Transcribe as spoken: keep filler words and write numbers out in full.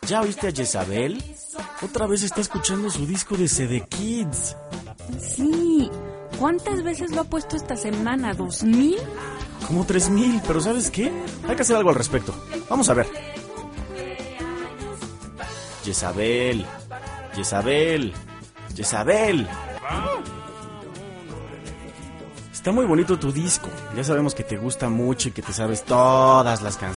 ¿Ya oíste a Jezabel? Otra vez está escuchando su disco de C D Kids. Sí. ¿Cuántas veces lo ha puesto esta semana? ¿Dos mil? Como tres mil, pero ¿sabes qué? Hay que hacer algo al respecto. Vamos a ver. Jezabel, Jezabel, Jezabel. Está muy bonito tu disco. Ya sabemos que te gusta mucho y que te sabes todas las canciones.